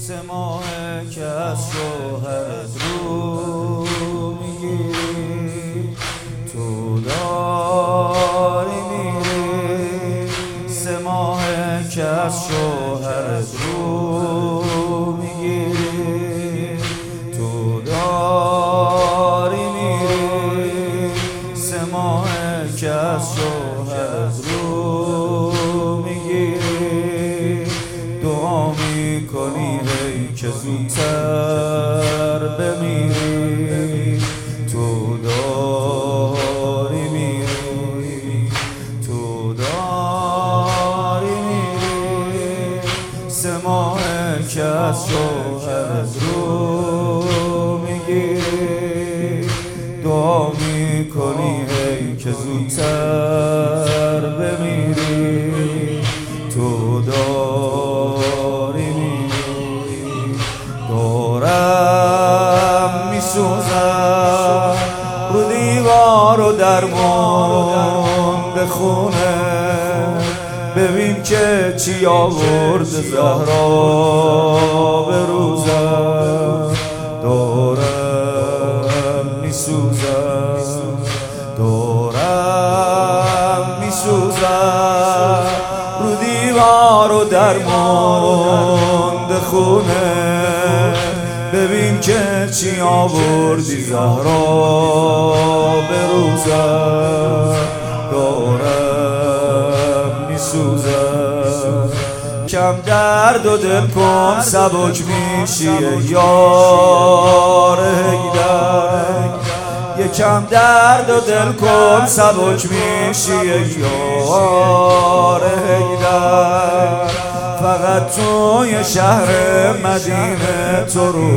3 ماهه که از شوهرت رو میگیری، تو داری میری. 3 ماهه که از شوهرت رو میگیری، تو داری میری. 3 ماهه که از شوهرت رو میگیری، دعا میکنی هی که زودتر بمیری. تو داری میری، تو داری میری. 3 ماهه که از شوهرت رو میگیری، دعا میکنی هی که زودتر بمیری. تو داری میری. دارم میسوزم رو دیوار و درمون به خونه، ببین که چی آورد زهرا به روزم. دارم میسوزم، دارم میسوزم رو دیوار و درموند خونه، ببین که چی آوردی زهرا به روزم. دارم میسوزم، کم درد و دل کن سبک میشی یار هیدر. یکم درد و دل کن سبک میشی یار هیدر. فقط توی شهر مدینه تو رو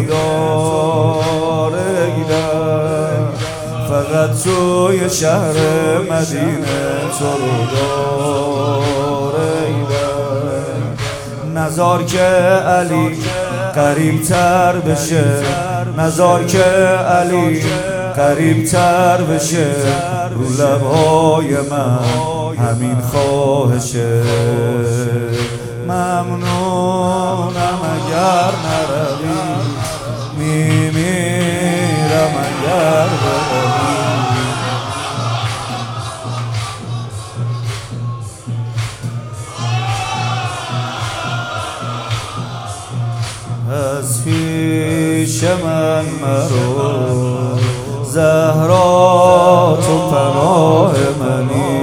داره هیدر. فقط توی شهر مدینه تو رو داره هیدر. نزار که علی قریب‌تر بشه، نزار که علی قریب‌تر بشه. رو لب‌های من همین خواهشه. ممنونم اگر نروی، میمیرم اگر بروی. از پیش من مرو زهرا، تو پناه منی،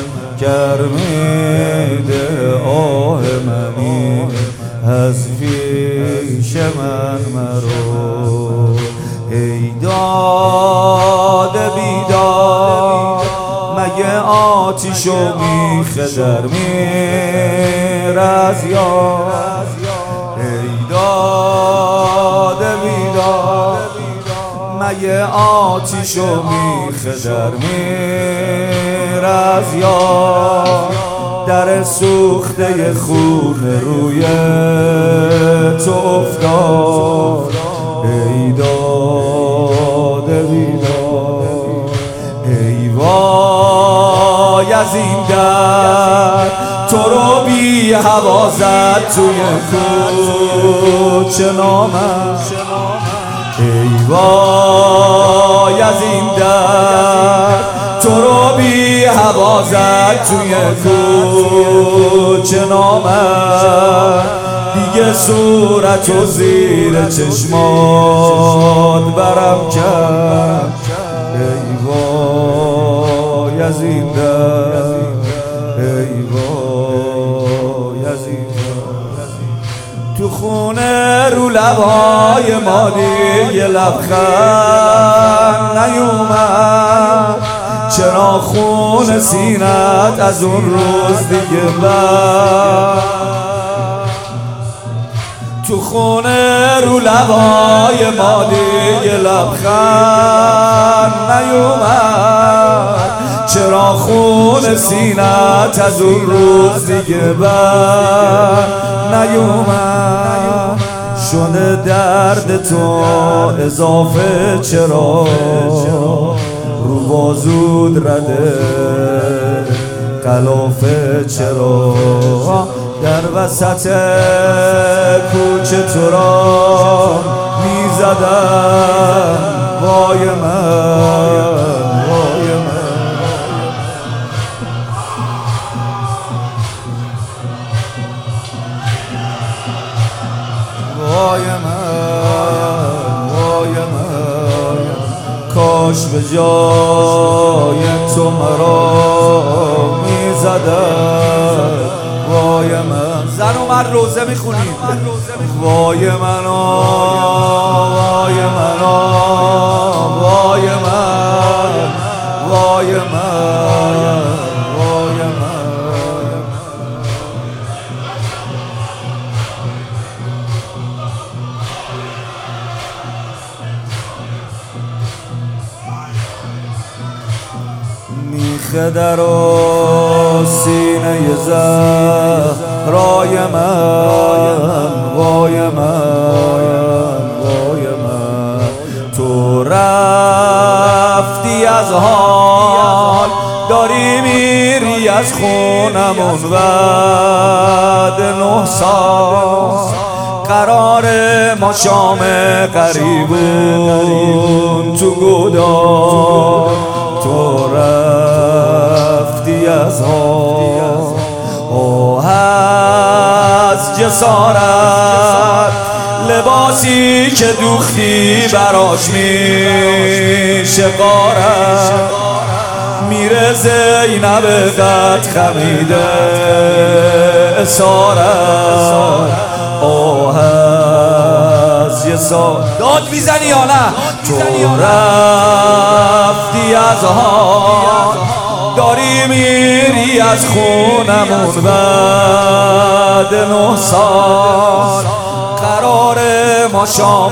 گرمیده آه منی. از پیش من مرو ای داد بیداد، مگه آتیشو میخه در میره از یاد. ای داد بیداد، مگه آتیشو میخه در میره از یاد. در سوخته خون روی تو افتاد. ای داد بیداد، ای وای از این در تو رو بی هوا زد توی کوچه نامم. ای وای از این در تو رو بی هوا زد توی کوچه نامم. دیگه صورت و زیر چشمات برم کرد. ای وای از این در، ای وای از این در. تو خونه رو لبهای ما دیگه لبخند نیومد. چرا خون سینت از اون روز دیگه بر. تو خونه رو لبهای ما دیگه لبخند نیومد. چرا خون سینت از اون روز دیگه بر نیومد. شده درد تو اضافه چرا رو بازود رده قلافه چرا در وسط کوچه تو را میزدن وای من وای من وای من وای من کاش به جای تو مرا میزدن وای من زن و مرد روزه میخونیم وای من وای من وای من وای من وای من میخه در سینه زهرای من وای من وای من تو رفتی از حال داری میری از خونمون بعد 9 سال قرار ما شام قریبون تو گودال تو رفتی از حال از جسارت لباسی که دوختی براش میشه غارت میره زینب قد خمیده اسارت از جسارت داد میزنی یا نه تو رفتی از حال داری میری از خونمون بعد 9 سال قرار ما شام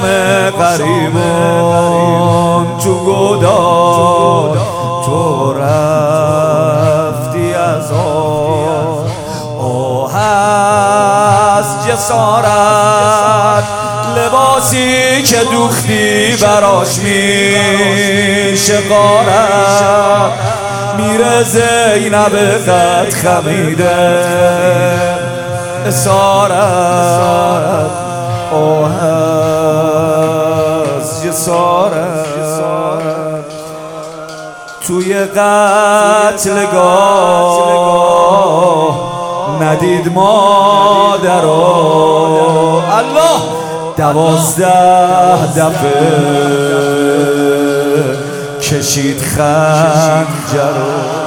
قریبون تو گودال تو رفتی از آه از جسارت لباسی که دوختی براش میشه غارت میره زینب قد خمیده اسارت آه از جسارت توی قتلگاه ندید مادرها الله 12 دفعه کشید خنجر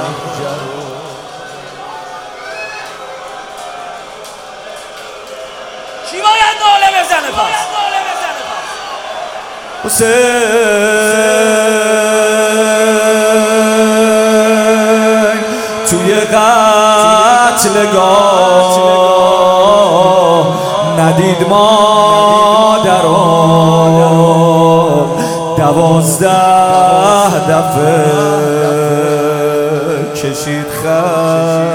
کی باید ناله بزنه پس؟ حسین توی قتلگاه ندید مادران 12 دفعه کشید خنجر